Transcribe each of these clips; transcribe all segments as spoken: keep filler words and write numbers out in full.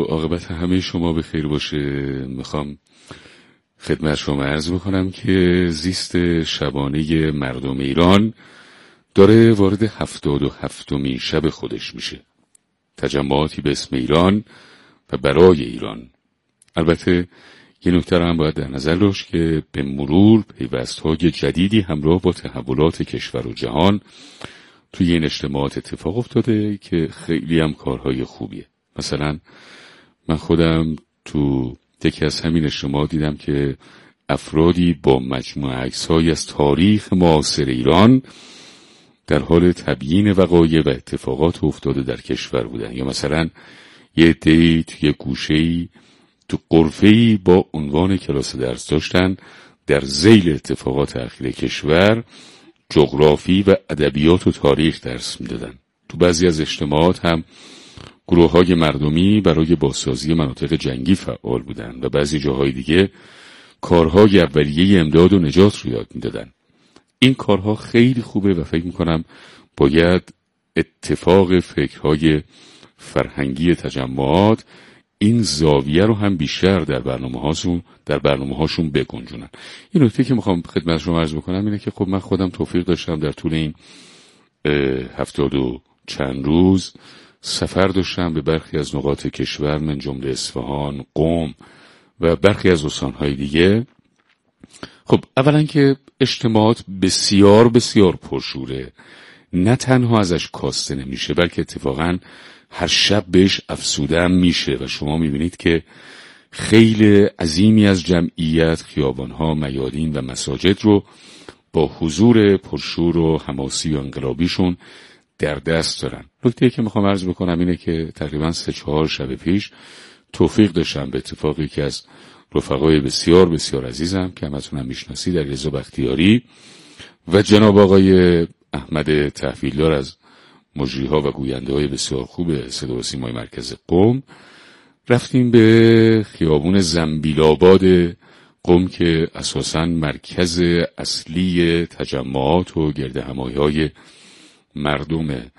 عاقبت همه شما به خیر باشه. میخوام خدمت شما عرض بکنم که زیست شبانه مردم ایران داره وارد هفتاد و هفتمین شب خودش میشه. تجمعاتی به اسم ایران و برای ایران. البته یه نکته هم باید در نظر داشت که به مرور پیوست‌های جدیدی همراه با تحولات کشور و جهان توی این اجتماعات اتفاق افتاده که خیلی هم کارهای خوبیه. مثلا من خودم تو یکی از همین اجتماعات دیدم که افرادی با مجموعه عکس‌های از تاریخ معاصر ایران در حال تبیین وقایع و اتفاقات افتاده در کشور بودن. یا مثلا یه عده‌ای توی گوشه‌ای تو غرفه‌ای با عنوان کلاس درس داشتن در ذیل اتفاقات اخیر کشور جغرافی و ادبیات و تاریخ درس میدادن. تو بعضی از اجتماعات هم گروه‌های مردمی برای بازسازی مناطق جنگی فعال بودند و بعضی جاهای دیگه کارهای اولیه امداد و نجات رو یاد میدادن. این کارها خیلی خوبه و فکر میکنم باید اتفاق فکرهای فرهنگی تجمعات این زاویه رو هم بیشتر در برنامه‌هاشون در برنامه‌هاشون بگنجونن. این نکته که میخوام خدمت شما عرض بکنم اینه که خب من خودم توفیق داشتم در طول این هفتاد و چند روز سفر داشتم به برخی از نقاط کشور من جمله اصفهان، قم و برخی از استان‌های دیگه. خب اولا که اجتماعات بسیار بسیار پرشوره، نه تنها ازش کاسته نمیشه بلکه اتفاقاً هر شب بهش افسوده هم میشه و شما میبینید که خیلی عظیمی از جمعیت خیابانها، میادین و مساجد رو با حضور پرشور و حماسی و انقلابیشون در دست دارن. نکته‌ای که میخوام عرض بکنم اینه که تقریباً سه چهار شب پیش توفیق داشتم به اتفاقی که از رفقای بسیار بسیار عزیزم که همتون هم میشناسید در رضا بختیاری و جناب آقای احمد تحویلدار از مجریها و گوینده های بسیار خوب صدا و سیمای مرکز قم رفتیم به خیابون زنبیل آباد قم که اساساً مرکز اصلی تجمعات و گرد همایی های مردمه.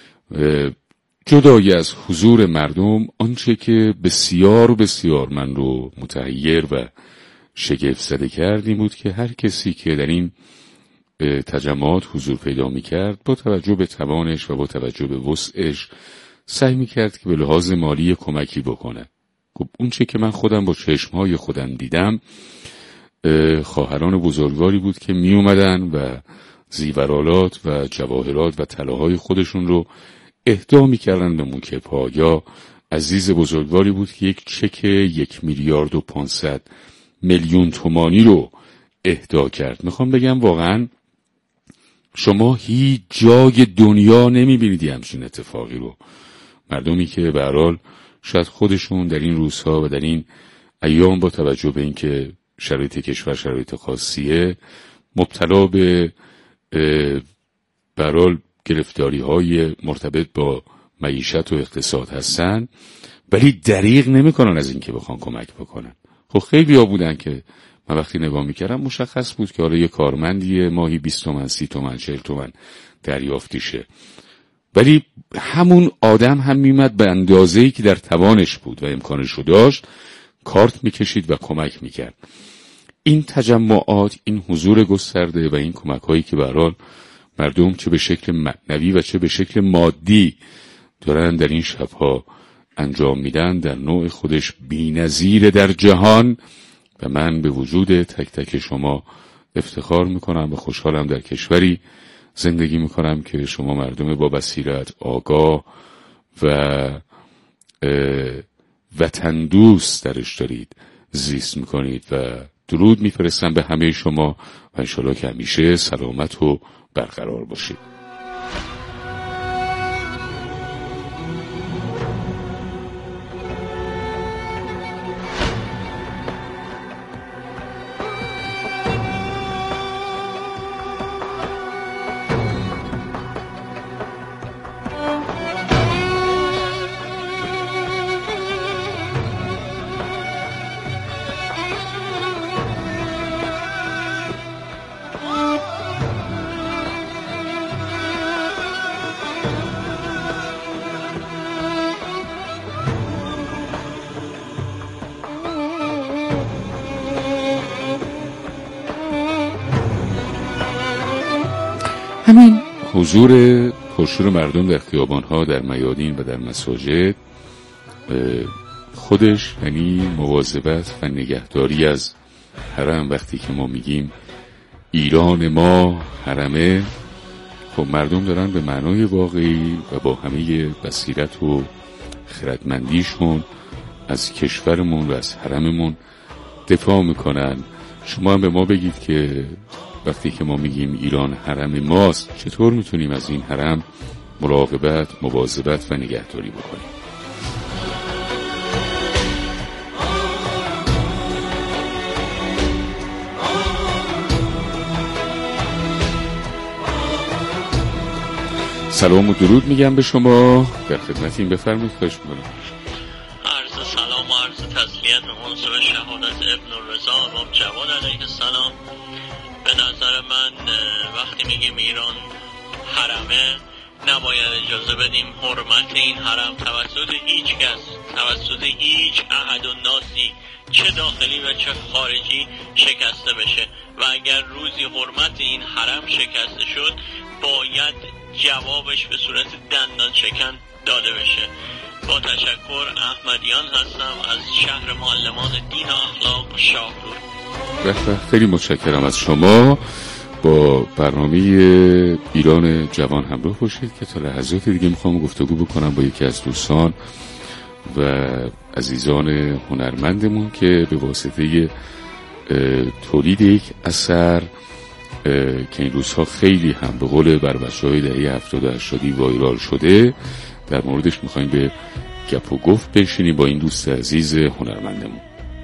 جدای از حضور مردم آنچه که بسیار بسیار من رو متحیر و شگفت زده کرد این بود که هر کسی که در این تجمعات حضور پیدا می کرد با توجه به توانش و با توجه به وسعش سعی می کرد که به لحاظ مالی کمکی بکنه. خب اون چه که من خودم با چشمهای خودم دیدم خواهران بزرگواری بود که می اومدن و زیورالات و جواهرات و طلاهای خودشون رو اهدا می کردن به موکب‌ها. یا عزیز بزرگواری بود که یک چک یک میلیارد و پانصد میلیون تومانی رو اهدا کرد. میخوام بگم واقعا شما هیچ جای دنیا نمیبینید همچین اتفاقی رو. مردمی که به هر حال شاید خودشون در این روزها و در این ایام با توجه به اینکه شرایط کشور شرایط خاصیه مبتلا به به هر حال گرفتاری‌های مرتبط با معیشت و اقتصاد هستن ولی دریغ نمی‌کنن از اینکه بخوان کمک بکنن. خب خیلی ها بودن که من وقتی نگاه میکردم مشخص بود که حالا یه کارمندیه ماهی بیست تومن، سی تومن، چهل تومن دریافتیشه، ولی همون آدم هم میمد به اندازه‌ای که در توانش بود و امکانش رو داشت کارت میکشید و کمک میکرد. این تجمعات، این حضور گسترده و این کمک‌هایی که به هر حال مردم چه به شکل معنوی و چه به شکل مادی دارن در این شبها انجام میدن در نوع خودش بی‌نظیر در جهان و من به وجود تک تک شما افتخار میکنم و خوشحالم در کشوری زندگی میکنم که شما مردم با بصیرت، آگاه و وطن دوست درش دارید زیست میکنید و درود میفرستم به همه شما و انشالله که همیشه سلامت و برقرار باشید. همین حضور پرشور مردم در خیابان‌ها، در میادین و در مساجد خودش یعنی مواظبت و نگهداری از حرم. وقتی که ما میگیم ایران ما حرمه، خب مردم دارن به معنای واقعی و با همه بصیرت و خردمندیشون از کشورمون و از حرممون دفاع میکنن. شما هم به ما بگید که وقتی که ما میگیم ایران حرم ماست، چطور میتونیم از این حرم مراقبت، مواظبت و نگهداری بکنیم؟ سلام و درود میگم به شما، در خدمتیم، بفرمایید. خواهش میکنم. عرض سلام و عرض تسلیت به منصب شهادت ابن الرضا امام جواد علیه السلام. به نظر من وقتی میگیم ایران حرمه، نباید اجازه بدیم حرمت این حرم توسط هیچ کس، توسط هیچ احد و ناسی، چه داخلی و چه خارجی شکسته بشه. و اگر روزی حرمت این حرم شکسته شد، باید جوابش به صورت دندان شکن داده بشه. با تشکر، احمدیان هستم از شهر معلمان دین و اخلاق شاهرود. بله، خیلی متشکرم از شما. با برنامه ایران جوان همراه باشید که تا لحظات دیگه میخوام گفتگو بکنم با یکی از دوستان و عزیزان هنرمندمون که به واسطه تولید یک اثر که این روزها خیلی هم به قول بر بچه‌های دهه هفتاد و هشتاد وایرال شده، در موردش میخوایم به گپ و گفت بشینیم با این دوست عزیز هنرمندمون.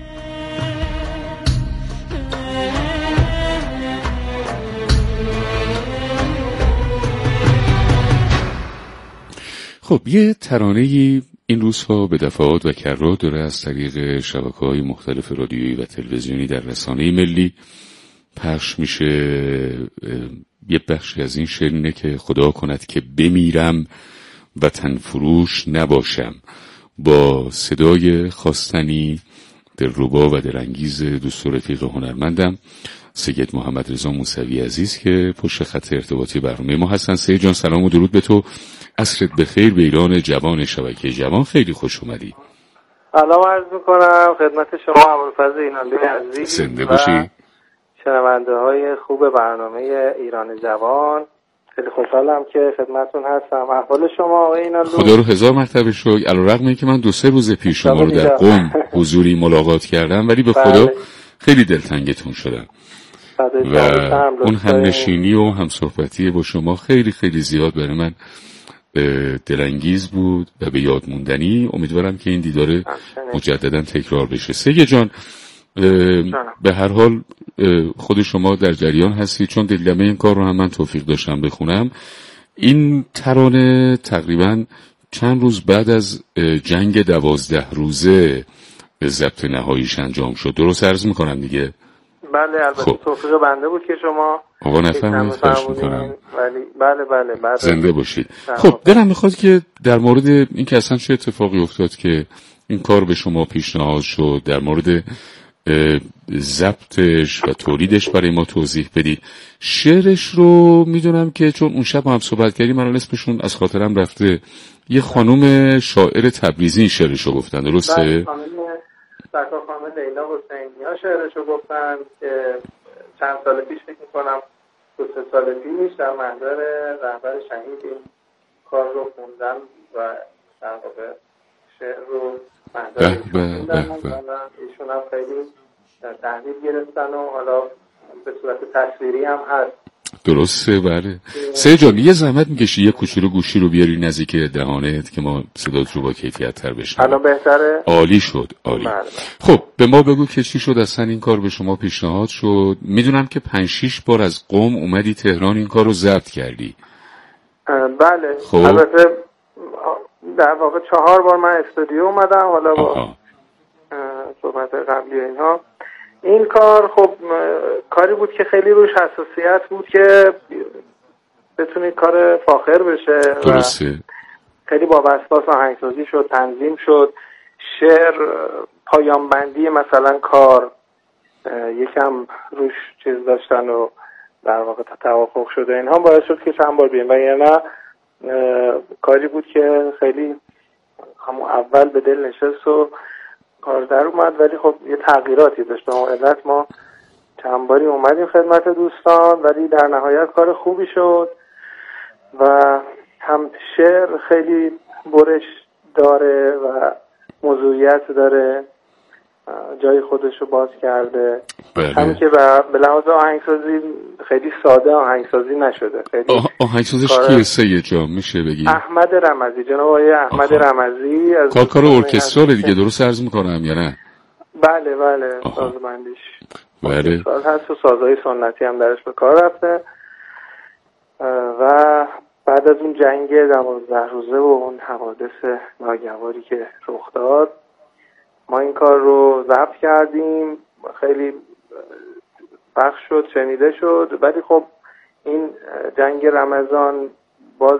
خب یه ترانه‌ای این روزها به دفعات و کرات داره از طریق شبکه‌های مختلف رادیویی و تلویزیونی در رسانه ملی پخش میشه. یه بخشی از این شعر اینه که خدا کند که بمیرم وطن فروش نباشم، با صدای خواستنی دلربا و دلانگیز دوست و رفیق هنرمندم سید محمد رضا موسوی عزیز که پشت خط ارتباطی برنامه ما هستن. سید جان سلام و درود به تو، عصرت بخیر به ایران جوان شبکه جوان، خیلی خوش اومدی. سلام عرض میکنم خدمت شما ابوالفضل اینالی عزیز، زنده باشی. شنونده های خوب برنامه ایران جوان، خیلی خوشحالم که خدمتتون هستم. احوال شما آقای اینالی؟ خدا رو هزار مرتبه شکر. علیرغم اینکه من دو سه روز پیش شما رو در قم حضوری ملاقات کردم، ولی به خدا خیلی دلتنگتون شدم و اون همنشینی و همصحبتی با شما خیلی خیلی زیاد برای من دلانگیز بود و به یاد موندنی. امیدوارم که این دیدار مجددا تکرار بشه. سید جان، به هر حال خود شما در جریان هستی، چون دلگمه این کار رو هم من توفیق داشتم بخونم. این ترانه تقریبا چند روز بعد از جنگ دوازده روزه ضبط نهاییش انجام شد، درست عرض میکنم دیگه؟ بله، البته خب. توفیق بنده بود که شما آقا نفهمید، خواهش میکنم. ولی بله بله بله زنده باشید. خب دلم میخواد که در مورد این که اصلا چه اتفاقی افتاد که این کار به شما پیشنهاد شد، در مورد ضبطش و تولیدش برای ما توضیح بدید. شعرش رو میدونم که چون اون شب هم صحبت کردیم، من اسمشون از خاطرم رفته، یه خانم شاعر تبریزی شعرش رو گفتن، درسته؟ سرکار خانم لیلا حسینیا شعرش رو گفتن که چند سال پیش فکر میکنم دو سه سال پیش در محضر رهبر شهید این کار رو خوندن و در واقع شعر رو محضر ایشون هم خیلی تحلیل گرفتن و حالا به صورت تصویری هم هست. درسته، بله. سه جان یه زحمت میکشی یه کوچولو گوشی رو بیاری نزدیک دهانت که ما صدات رو با کیفیت تر بشنویم. الان بهتره؟ عالی شد، عالی. بله بله. خب به ما بگو که چی شد اصلا این کار به شما پیشنهاد شد؟ میدونم که پنج شیش بار از قم اومدی تهران این کار رو ضبط کردی. بله. خب البته در واقع چهار بار من استودیو اومدم، حالا با صحبت قبلی اینها. این کار خب کاری بود که خیلی روش حساسیت بود که بتونه کار فاخر بشه. درسته. خیلی با وسواس آهنگسازی شد، تنظیم شد، شعر، پایان بندی مثلا کار یکم روش چیز داشتن و در واقع توافق شده اینها باعث شد که چند بار بیایم و یعنی کاری بود که خیلی همون اول به دل نشست و کار در اومد، ولی خب یه تغییراتی داشت. به اون علت ما چند باری اومدیم خدمت دوستان، ولی در نهایت کار خوبی شد و هم شعر خیلی برش داره و موضوعیت داره، جای خودش رو باز کرده. همین که به لحاظ آهنگسازی خیلی ساده آهنگسازی نشده. خیلی آهنگسازش کیه؟ سه جا میشه بگی؟ احمد رمزی، جناب آقای احمد آخا. رمزی از کار کار ارکسترال دیگه، درست عرض میکنم یا نه؟ بله بله، سازبندیش بله هست و سازهای سنتی هم درش به کار رفته. و بعد از اون جنگ دوازده روزه و اون حوادث ناگواری که رخ داد، ما این کار رو ضبط کردیم، خیلی پخش شد، شنیده شد، ولی خب این جنگ رمضان باز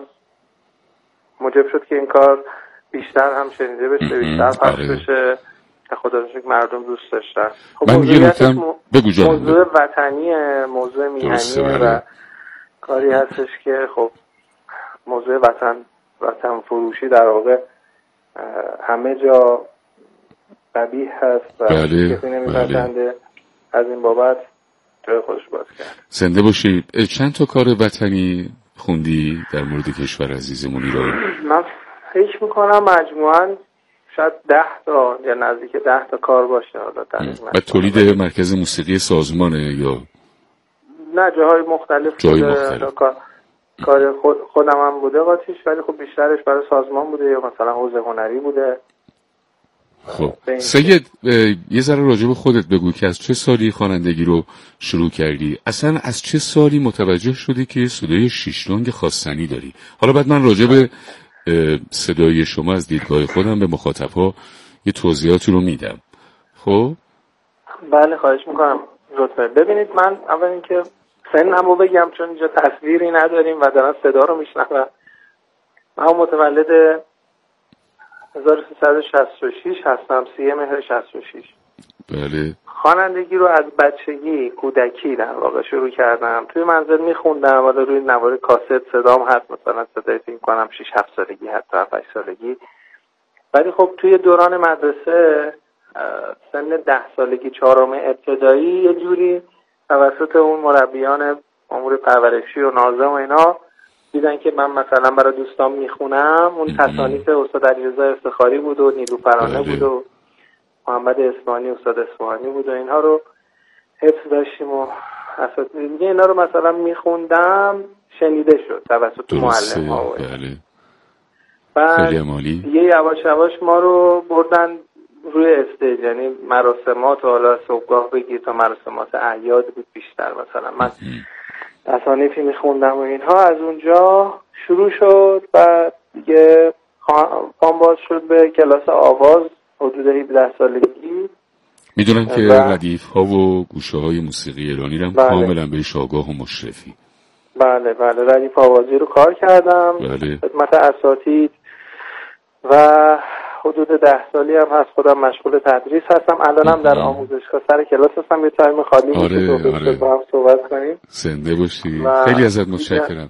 موجب شد که این کار بیشتر هم شنیده بشه، بیشتر پخش بشه. خدا رو شکر مردم دوست داشتن. خب من یه نکتم بگو جان. موضوع وطنیه، موضوع میهنیه و کاری هستش که خب موضوع وطن وطن فروشی در واقع همه جا قبیح هست و بله کسی نمی‌پسنده. از این بابت جای خودش باز کرد. زنده باشید. چند تا کار وطنی خوندی در مورد کشور عزیزمون ایران؟ من فکر میکنم مجموعاً شاید ده تا یا نزدیک ده تا کار باشه. حالا در و تولید مرکز موسیقی سازمانه یا نه جاهای مختلف؟ جای مختلف. کار کار خود خودم هم بوده قاطیش، ولی خب بیشترش برای سازمان بوده یا مثلا حوزه هنری بوده. خب سید یه ذره راجع به خودت بگو که از چه سالی خوانندگی رو شروع کردی؟ اصلا از چه سالی متوجه شدی که صدای شیشتونگ خواستنی داری؟ حالا بعد من راجع به صدای شما از دیدگاه خودم به مخاطب‌ها یه توضیحاتی رو میدم. خب بله خواهش میکنم لطفا. ببینید من اول اینکه سنمو بگم چون اینجا تصویری نداریم و دارن صدا رو میشنون. من متولد هزار و سیصد و شصت و شش هستم، سی مهر شصت و شش. بله. خوانندگی رو از بچگی، کودکی در واقع شروع کردم. توی منزل میخوندم، حالا روی نوار کاست صدام هست، مثلا صدای فیلم کنم شش هفت سالگی، حتی هفت هشت سالگی. ولی خب توی دوران مدرسه سن ده سالگی، چهارم ابتدایی، یه جوری توسط اون مربیان امور پرورشی و ناظم و اینا دیدن که من مثلا برای دوستان میخونم. اون تصانیف استاد علیرضا افتخاری بود و نیلوفرانه بود و محمد اسمانی استاد اصفهانی بود و اینها رو حفظ داشتیم و اساتید دیگه اینا رو مثلا میخوندم، شنیده شد توسط معلم ها. بله. بعد دیگه یواش یواش ما رو بردن روی استیج، یعنی مراسمات و حالا صبحگاه بگیر تا مراسمات اعیاد بود بیشتر. مثلا من تصانیفی میخوندم و اینها، از اونجا شروع شد. بعد دیگه پام باز شد به کلاس آواز حدود هفده سالگی. میدونم که ردیف ها و گوشه های موسیقی ایرانی رو بله. کاملا بهش آگاه و مشرفی. بله بله ردیف آوازی رو کار کردم بله. خدمت اساتید و حدود ده سالی هم هست خودم مشغول تدریس هستم. الانم در آموزشگاه سر کلاس هستم، یه تایم خالی آره میشه آره. با هم صحبت کنیم. زنده باشی. خیلی ازت متشکرم.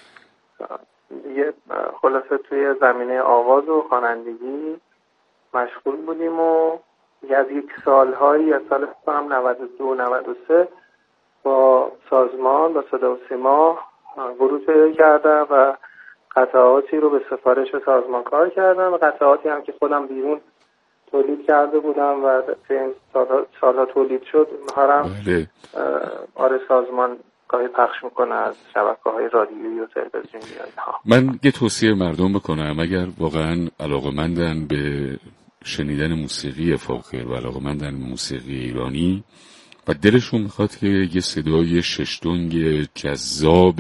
یه خلاصه توی زمینه آواز و خوانندگی مشغول بودیم و از یک سالهایی از سال هم نود و دو نود و سه با سازمان با صدا و سیما ورود پیدا کردم و قطعاتی رو به سفارش سازمان کار کردم و قطعاتی هم که خودم بیرون تولید کرده بودم و توی این سالها, سالها تولید شد هرم بله. آره سازمان گاهی پخش میکنه از شبکه‌های رادیویی و تلویزیونی. من یه توصیه مردم بکنم اگر واقعا علاقه‌مندن به شنیدن موسیقی فاخر و علاقه‌مندن به موسیقی ایرانی و دلشون میخواد که یه صدای ششتونگ جذاب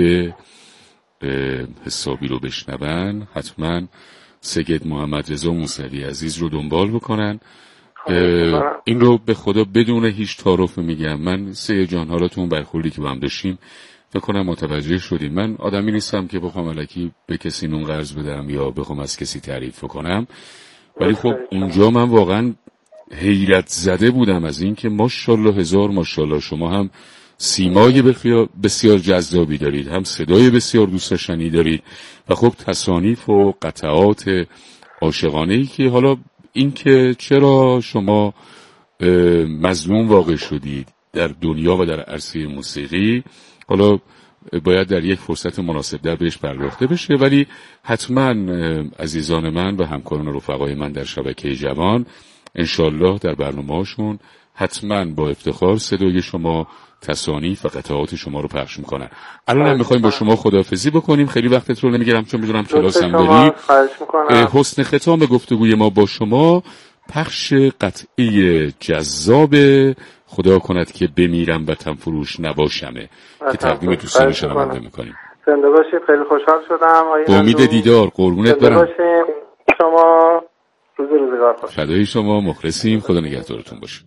حسابی رو بشنون، حتما سید محمد رضا موسوی عزیز رو دنبال بکنن. این رو به خدا بدون هیچ تعارف میگم. من سه جان حالاتون برخوردی که با هم داشتیم فکر کنم متوجه شدیم. من آدمی نیستم که بخوام الکی به کسی نون قرض بدم یا بخوام از کسی تعریف کنم، ولی خب اونجا من واقعا حیرت زده بودم از این که ماشاءالله هزار ماشاءالله شما هم سیمای بسیار جذابی دارید، هم صدای بسیار دوست داشتنی دارید و خب تصانیف و قطعات عاشقانه‌ای که حالا این که چرا شما مظلوم واقع شدید در دنیا و در عرصه موسیقی، حالا باید در یک فرصت مناسب در بهش پرداخته بشه، ولی حتما عزیزان من و همکاران و رفقای من در شبکه جوان انشالله در برنامه‌هاشون حتما با افتخار صدای شما، تصانیف و قطعات شما رو پخش میکنن. الان هم میخوایم با شما خداحافظی بکنیم، خیلی وقتت رو نمیگیرم چون میدونم کلاس هم داری. حسن ختام گفتگوی ما با شما پخش قطعه جذاب خدا کند که بمیرم وطن فروش نباشمه که تقدیم دوستان شنونده میکنیم. زنده باشید، خیلی خوشحال شدم. با امید دیدار، قربونت برم. زنده باشید، شما روز روزگار خوش. فدای شما، مخلصیم، خدا نگهدارتون باشه.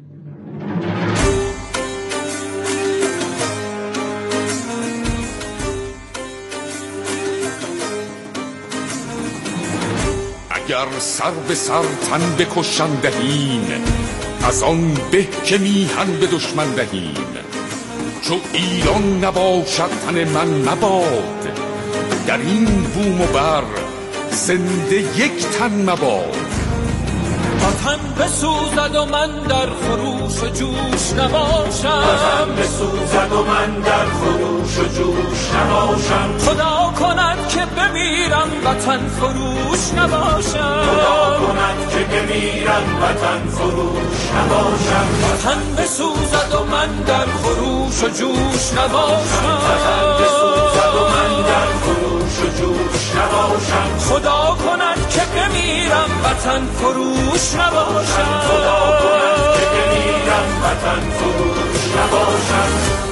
اگر سر به سر تن بکشن دهیم، از آن به که میهن به دشمن دهیم. چو ایران نباشد تن من مباد، در این بوم و بر زنده یک تن مباد. وطن بسوزد و من در خروش و جوش نباشم، وطن بسوزد و من در خروش و جوش نباشم. خدا کند که بمیرم وطن فروش نباشم، خدا کند که بمیرم وطن فروش نباشم. وطن بسوزد و من در خروش و جوش نباشم، وطن بسوزد و من در خروش و جوش نباشم. خدا کند که بمیرم وطن فروش نباشم، خدا کند که بمیرم وطن فروش نباشم.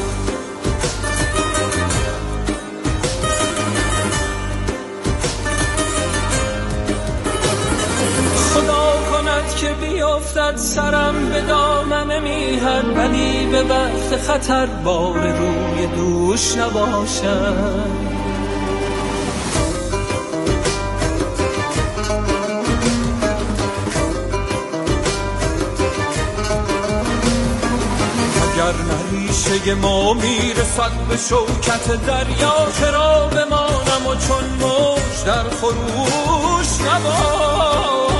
خدا کند که بیفتد سرم به دامن میهن، ولی به وقت خطر بار روی دوش نباشم. اگر نریشه ما میرسد به شوکت دریا، چرا بمانم و چون موج در خروش نباشم.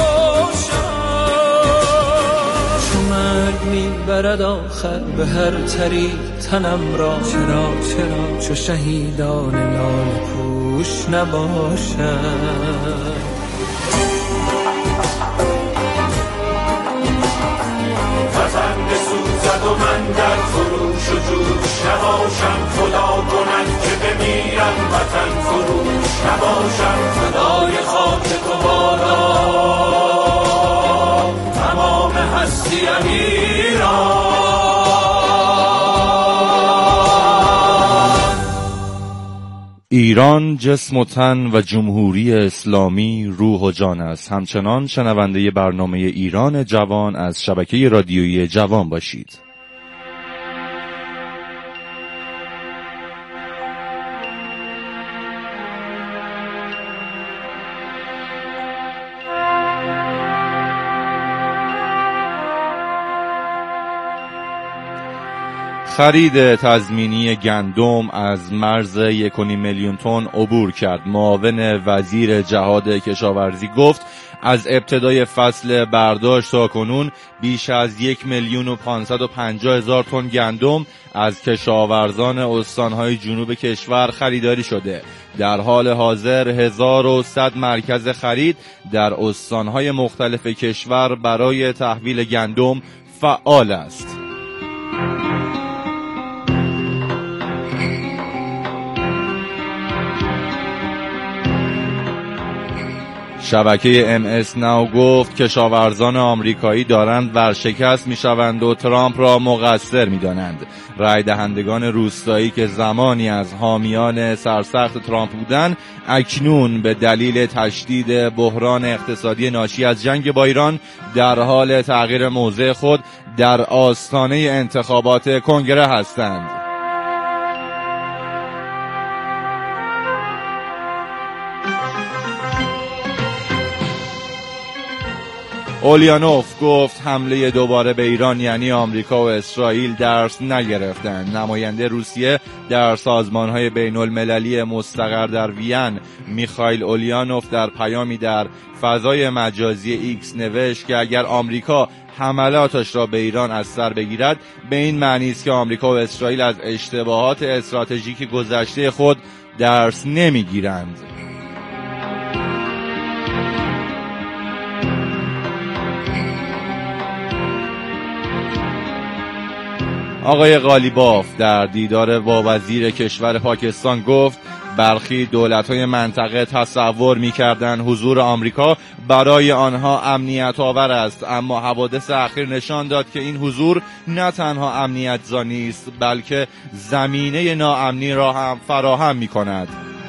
چو مرگ میبرد آخر به هر طریق تنم را، چرا چرا چو شهیدان لاله پوش نباشم. و من در خروش و جوش نباشم، خدا کند که بمیرم وطن فروش نباشم. فدای خاک تو بادا تمام هستیم ایران. ایران جسم و تن و جمهوری اسلامی روح و جان است. همچنان شنونده برنامه ایران جوان از شبکه رادیویی جوان باشید. خرید تضمینی گندم از مرز یک و نیم میلیون تن عبور کرد. معاون وزیر جهاد کشاورزی گفت از ابتدای فصل برداشت تا کنون بیش از یک میلیون و پانصد و پنجاه هزار تن گندم از کشاورزان استانهای جنوب کشور خریداری شده. در حال حاضر هزار و صد مرکز خرید در استانهای مختلف کشور برای تحویل گندم فعال است. شبکه ام اس ناو گفت کشاورزان آمریکایی دارند ورشکست میشوند و ترامپ را مقصر میدانند. رای دهندگان روستایی که زمانی از حامیان سرسخت ترامپ بودند، اکنون به دلیل تشدید بحران اقتصادی ناشی از جنگ با ایران در حال تغییر موضع خود در آستانه انتخابات کنگره هستند. اولیانوف گفت حمله دوباره به ایران یعنی آمریکا و اسرائیل درس نگرفتن. نماینده روسیه در سازمان‌های بین‌المللی مستقر در وین میخائیل اولیانوف در پیامی در فضای مجازی ایکس نوشت که اگر آمریکا حملاتش را به ایران از سر بگیرد به این معنی است که آمریکا و اسرائیل از اشتباهات استراتژیک گذشته خود درس نمیگیرند. آقای قالیباف در دیدار با وزیر کشور پاکستان گفت برخی دولت‌های منطقه تصور می‌کردند حضور آمریکا برای آنها امنیت آور است، اما حوادث اخیر نشان داد که این حضور نه تنها امنیت زا نیست بلکه زمینه ناامنی را هم فراهم می‌کند.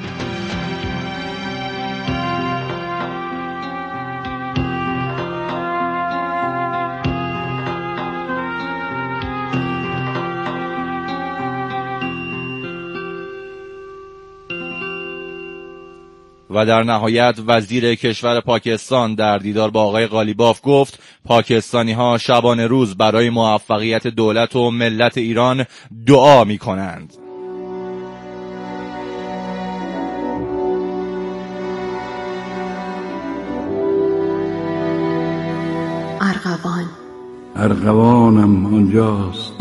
و در نهایت وزیر کشور پاکستان در دیدار با آقای قالیباف گفت پاکستانی ها شبانه روز برای موفقیت دولت و ملت ایران دعا می کنند. ارغوان ارغوانم آنجاست،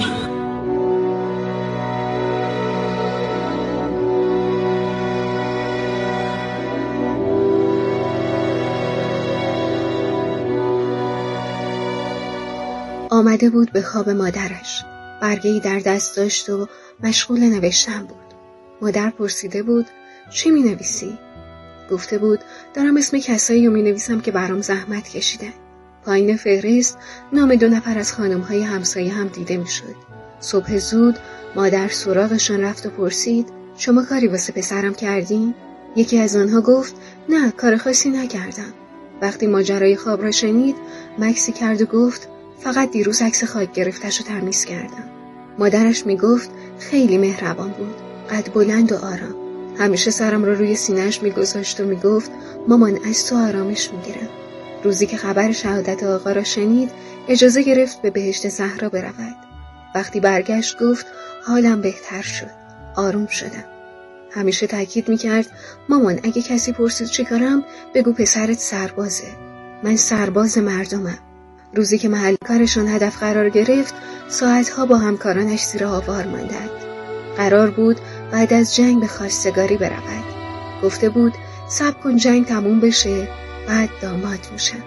آمده بود به خواب مادرش. برگه‌ای در دست داشت و مشغول نوشتن بود. مادر پرسیده بود چی می نویسی؟ گفته بود دارم اسم کسایی رو می نویسم که برام زحمت کشیدن. پایین فهرست نام دو نفر از خانم‌های همسایه هم دیده می شد. صبح زود مادر سراغشان رفت و پرسید شما کاری واسه پسرم کردین؟ یکی از آنها گفت نه کار خاصی نکردم. وقتی ماجرای خواب را شنید مکسی کرد و گفت فقط دیروز عکس خاک گرفتش رو تمیز کردم. مادرش میگفت خیلی مهربان بود، قد بلند و آرام. همیشه سرم رو روی سینه‌اش میگذاشت و میگفت مامان از تو آرامش میگیرم. روزی که خبر شهادت آقا را شنید اجازه گرفت به بهشت زهرا برود. وقتی برگشت گفت حالم بهتر شد، آروم شدم. همیشه تاکید میکرد مامان اگه کسی پرسید چی کارم بگو پسرت سربازه. من سرباز مردمم. روزی که محل کارشان هدف قرار گرفت ساعتها با همکارانش زیر آوار ماندند. قرار بود بعد از جنگ به خواستگاری برود. گفته بود صبر کن جنگ تموم بشه بعد داماد میشم.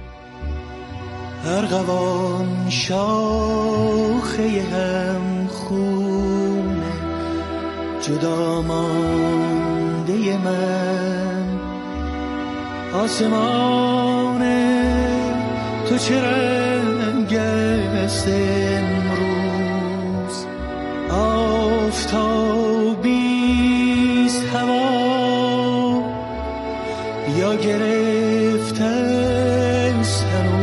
ارغوان شاخه هم خونه جدا مانده من، آسمان تو چه رنگ است امروز، آفتابیست هوا یا گرفته است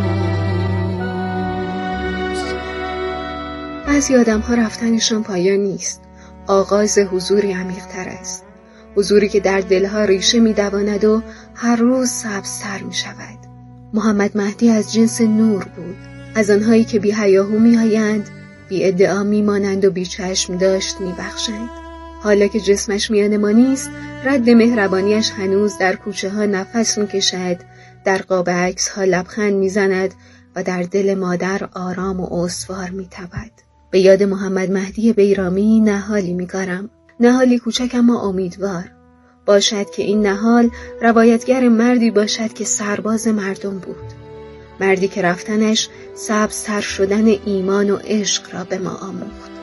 هنوز. بعضی آدم ها رفتنشان پایان نیست، آغاز حضوری عمیق تر است، حضوری که در دلها ریشه می دواند و هر روز سبزتر می شود. محمد مهدی از جنس نور بود، از آنهایی که بی هیاهو می آیند، بی ادعا می مانند و بی چشم داشت می بخشند. حالا که جسمش میان ما نیست، رد مهربانیش هنوز در کوچه ها نفس می کشد، در قاب عکس ها لبخند می زند و در دل مادر آرام و استوار می تپد. به یاد محمد مهدی بیرامی نهالی می کارم، نهالی کوچک اما امیدوار. باشد که این نهال روایتگر مردی باشد که سرباز مردم بود، مردی که رفتنش سبزتر شدن ایمان و عشق را به ما آموخت.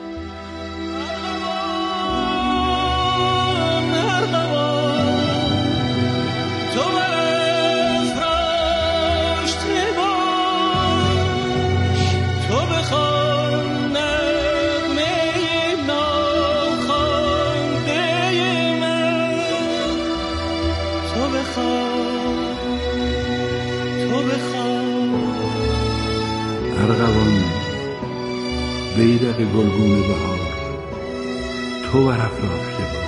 ارغوان بیدق گلگون بهار تو برافراشته باش.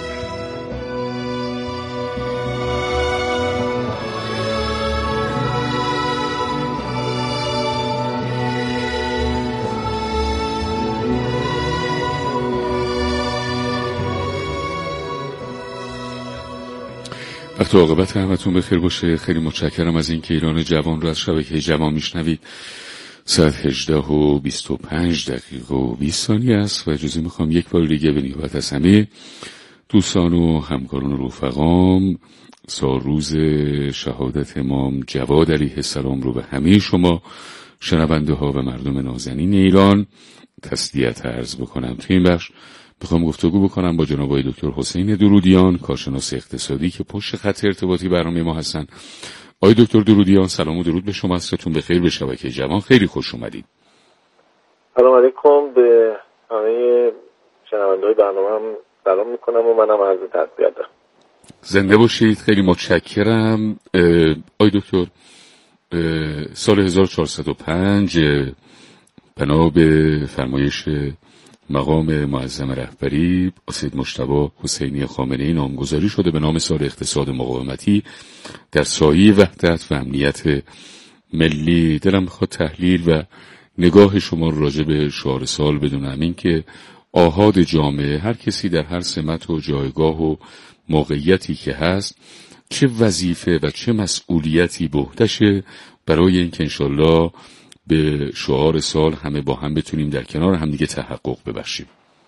وقت عاقبت همتون بخیر باشه. خیلی متشکرم از اینکه ایران جوان رو از شبکه جوان میشنوید. ساعت هجده و بیست و پنج دقیقه و بیست ثانیه است و اجازه میخوام یک بار دیگه به نیابت از همه دوستان و همکاران و رفقام سالروز شهادت امام جواد علیه السلام رو به همه شما شنونده ها و مردم نازنین ایران تسلیت عرض بکنم. توی این بخش میخوام گفتگو بکنم با جناب آقای دکتر حسین درودیان، کارشناس اقتصادی که پشت خط ارتباطی برنامه ما هستن. آقای دکتر درودیان سلام و درود به شما، عصرتون بخیر. به شبکه جوان خیلی خوش اومدید. سلام علیکم به همه شنونده‌های برنامه هم سلام میکنم و منم عرض تسلیت دارم. زنده باشید، خیلی متشکرم. آقای دکتر، سال هزار و چهارصد و پنج بنا به فرمایش مقام معظم رهبری سید مجتبی حسینی خامنه‌ای نامگذاری شده به نام سال اقتصاد مقاومتی در سایه وحدت و امنیت ملی. دلم میخواد تحلیل و نگاه شما راجع به شعار سال بدونم، این که آحاد جامعه، هر کسی در هر سمت و جایگاه و موقعیتی که هست چه وظیفه و چه مسئولیتی به عهده‌شه برای اینکه انشالله به شعار سال همه با هم بتونیم در کنار هم دیگه تحقق ببخشیم.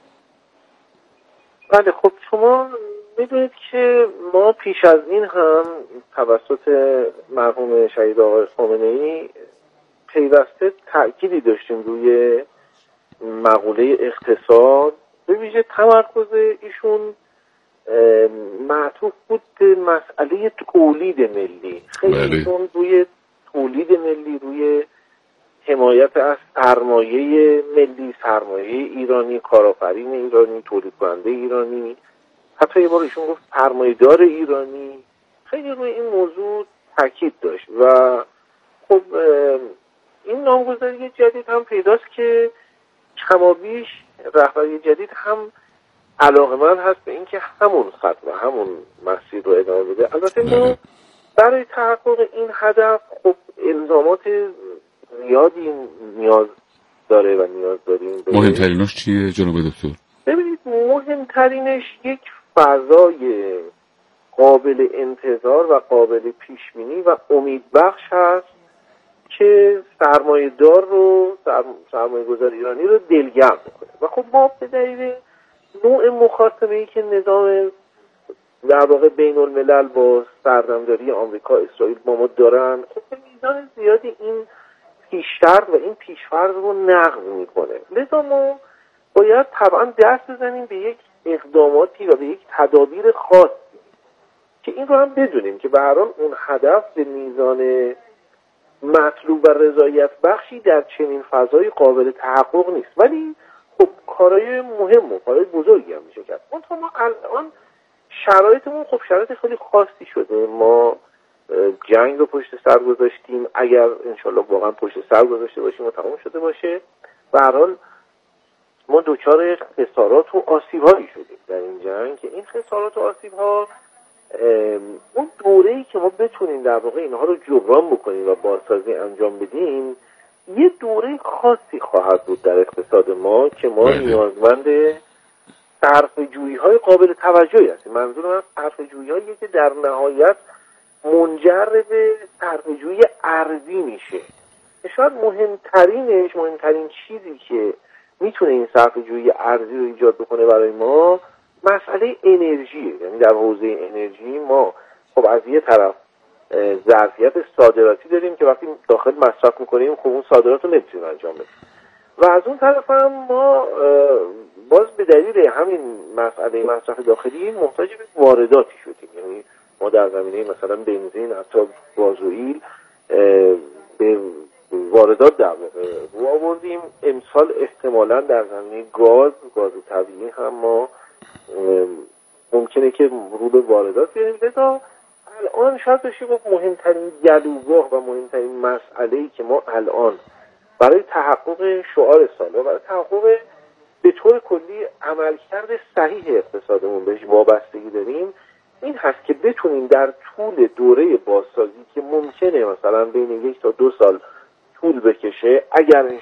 بله، خب شما میدونید که ما پیش از این هم توسط مرحوم شهید آقای خامنه‌ای پیوسته تأکیدی داشتیم روی مقوله اقتصاد، به ویژه تمرکز ایشون معطوف بود به مسئله تولید ملی. خیلی ایشون روی تولید ملی، روی حمایت از سرمایه ملی، سرمایه ایرانی، کارآفرین ایرانی، تولید کننده ایرانی، حتی یه بار ایشون گفت سرمایه‌دار ایرانی، خیلی روی این موضوع تاکید داشت. و خب این نامگذاری جدید هم پیداست که کمابیش رهبری جدید هم علاقه‌مند هست به اینکه همون خط و همون مسیر رو ادامه بده. البته ما برای تحقق این هدف خب الزامات زیادی نیاز داره و نیاز داریم. مهمترینش چیه جناب دکتر؟ ببینید، مهمترینش یک فضای قابل انتظار و قابل پیشبینی و امیدبخش هست که سرمایه دار رو سرمایه گذار ایرانی رو دلگرم بکنه. و خب ما به دلیل نوع مخاطبه‌ای که نظام در واقع بین الملل با سردمداری آمریکا، اسرائیل با ما دارن، خب به میزان زیادی این پیش‌شرط و این پیش‌فرض رو نقض میکنه. لذا ما باید طبعا دست بزنیم به یک اقداماتی و به یک تدابیر خاصی که این رو هم بدونیم که به هر حال اون هدف به میزان مطلوب و رضایت بخشی در چنین فضای قابل تحقق نیست، ولی خب کارهای مهم و کارهای بزرگی هم میشه کرد. اون ما الان شرایطمون خب شرایط خیلی خاصی شده. ما جنگ رو پشت سر گذاشتیم، اگر انشالله واقعا پشت سر گذاشته باشیم و تمام شده باشه، به هر حال ما دوچار خسارات و آسیب‌هایی شدیم در این جنگ که این خسارات و آسیب‌ها اون دوره‌ای که ما بتونیم در واقع اینها رو جبران بکنیم و بازسازی انجام بدیم یه دوره خاصی خواهد بود در اقتصاد ما که ما نیازمند صرفه‌جویی‌های قابل توجهی هستیم. منظورم از صرفه‌جویی‌هایی که در نهایت منجر به صرفه‌جویی ارزی میشه. شاید مهمترینش، مهمترین چیزی که میتونه این صرفه‌جویی ارزی رو ایجاد بکنه برای ما مسئله انرژیه. یعنی در حوزه انرژی ما خب از یه طرف ظرفیت صادراتی داریم که وقتی داخل مصرف میکنیم خب اون صادرات رو نمیتونیم انجام بدیم، و از اون طرف هم ما باز به دلیل همین مسئله مصرف داخلی محتاج به وارداتی شدیم. یعنی ما در زمینه مثلا بنزین، حتی گازوئیل به واردات در رو آوردیم. امسال احتمالاً در زمینه گاز، گاز طبیعی هم ما ممکنه که رو به واردات بیاریم. لذا الان شاید بشه گفت مهمترین گلوگاه و مهمترین مسئله‌ای که ما الان برای تحقق شعار سال و برای تحقق به طور کلی عملکرد صحیح اقتصادمون بهش وابستگی داریم این هست که بتونیم در طول دوره بازسازی که ممکنه مثلا بین یک تا دو سال طول بکشه، اگر